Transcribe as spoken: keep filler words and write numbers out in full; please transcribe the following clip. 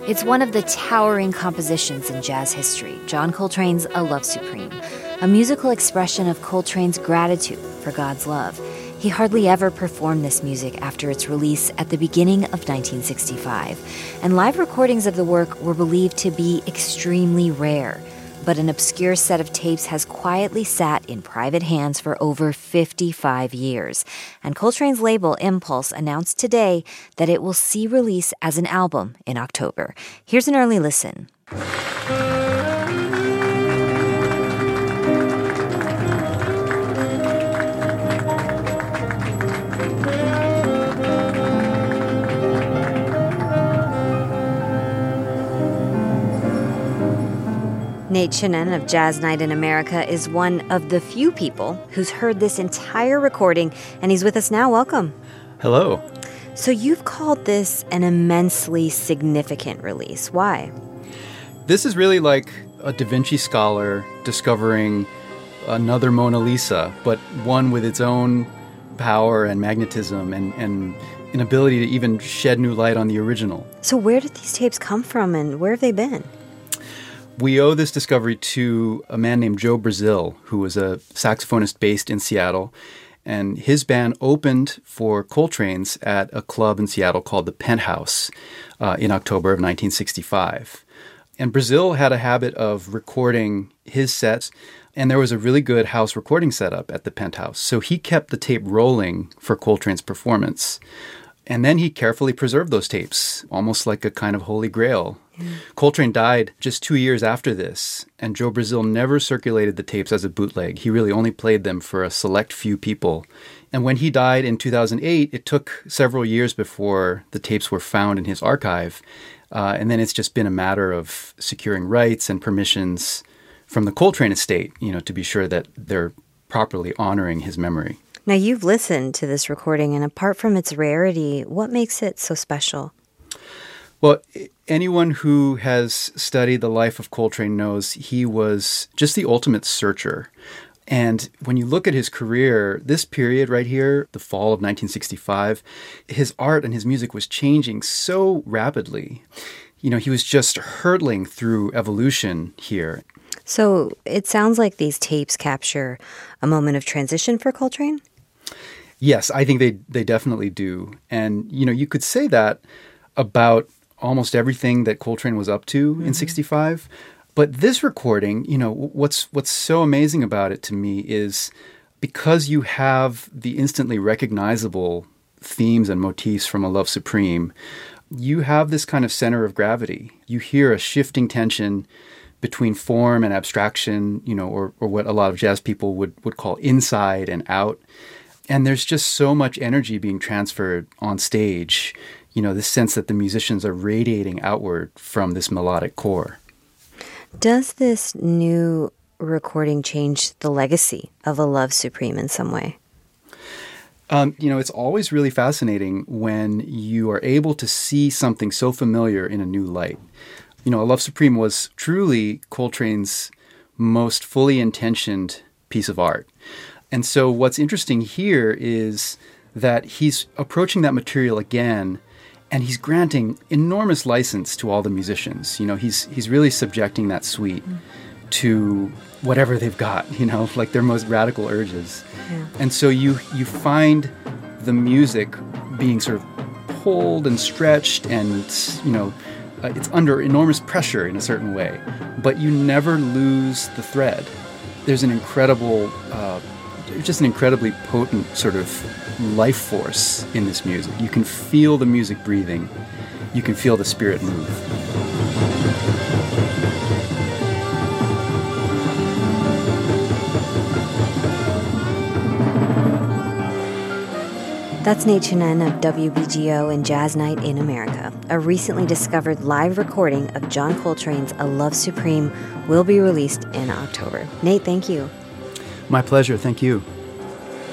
It's one of the towering compositions in jazz history, John Coltrane's A Love Supreme, a musical expression of Coltrane's gratitude for God's love. He hardly ever performed this music after its release at the beginning of nineteen sixty-five, and live recordings of the work were believed to be extremely rare. But an obscure set of tapes has quietly sat in private hands for over fifty-five years. And Coltrane's label, Impulse, announced today that it will see release as an album in October. Here's an early listen. Nate Chinen of Jazz Night in America is one of the few people who's heard this entire recording, and he's with us now. Welcome. Hello. So you've called this an immensely significant release. Why? This is really like a Da Vinci scholar discovering another Mona Lisa, but one with its own power and magnetism and, and an ability to even shed new light on the original. So where did these tapes come from, and where have they been? We owe this discovery to a man named Joe Brazil, who was a saxophonist based in Seattle. And his band opened for Coltrane's at a club in Seattle called the Penthouse uh, in October of nineteen sixty-five. And Brazil had a habit of recording his sets, and there was a really good house recording setup at the Penthouse. So he kept the tape rolling for Coltrane's performance. And then he carefully preserved those tapes, almost like a kind of holy grail. Mm. Coltrane died just two years after this, and Joe Brazil never circulated the tapes as a bootleg. He really only played them for a select few people. And when he died in two thousand eight, it took several years before the tapes were found in his archive. Uh, and then it's just been a matter of securing rights and permissions from the Coltrane estate, you know, to be sure that they're properly honoring his memory. Now, you've listened to this recording, and apart from its rarity, what makes it so special? Well, anyone who has studied the life of Coltrane knows he was just the ultimate searcher. And when you look at his career, this period right here, the fall of nineteen sixty-five, his art and his music was changing so rapidly. You know, he was just hurtling through evolution here. So it sounds like these tapes capture a moment of transition for Coltrane? Yes, I think they they definitely do. And, you know, you could say that about almost everything that Coltrane was up to mm-hmm. in sixty-five. But this recording, you know, what's what's so amazing about it to me is because you have the instantly recognizable themes and motifs from A Love Supreme, you have this kind of center of gravity. You hear a shifting tension between form and abstraction, you know, or, or what a lot of jazz people would, would call inside and out. And there's just so much energy being transferred on stage, you know, this sense that the musicians are radiating outward from this melodic core. Does this new recording change the legacy of A Love Supreme in some way? Um, you know, it's always really fascinating when you are able to see something so familiar in a new light. You know, A Love Supreme was truly Coltrane's most fully intentioned piece of art. And so what's interesting here is that he's approaching that material again, and he's granting enormous license to all the musicians. You know, he's he's really subjecting that suite mm. to whatever they've got, you know, like their most radical urges. Yeah. And so you you find the music being sort of pulled and stretched and, you know, uh, it's under enormous pressure in a certain way, but you never lose the thread. There's an incredible, uh, just an incredibly potent sort of life force in this music. You can feel the music breathing. You can feel the spirit move. That's Nate Chinen of W B G O and Jazz Night in America. A recently discovered live recording of John Coltrane's A Love Supreme will be released in October. Nate, thank you. My pleasure. Thank you.